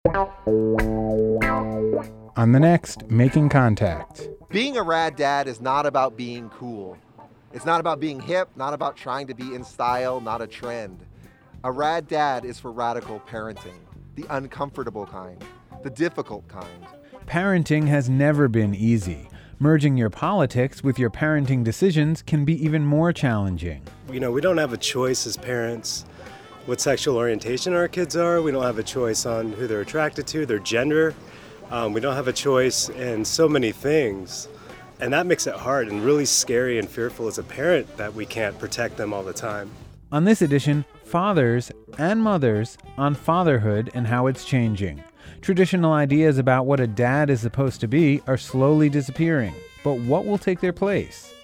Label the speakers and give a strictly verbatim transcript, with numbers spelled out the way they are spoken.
Speaker 1: On the next Making Contact.
Speaker 2: Being a rad dad is not about being cool. It's not about being hip, not about trying to be in style, not a trend. A rad dad is for radical parenting, the uncomfortable kind, the difficult kind.
Speaker 1: Parenting has never been easy. Merging your politics with your parenting decisions can be even more challenging.
Speaker 3: You know, we don't have a choice as parents what sexual orientation our kids are. We don't have a choice on who they're attracted to, their gender. Um, we don't have a choice in so many things. And that makes it hard and really scary and fearful as a parent that we can't protect them all the time.
Speaker 1: On this edition, fathers and mothers on fatherhood and how it's changing. Traditional ideas about what a dad is supposed to be are slowly disappearing. But what will take their place?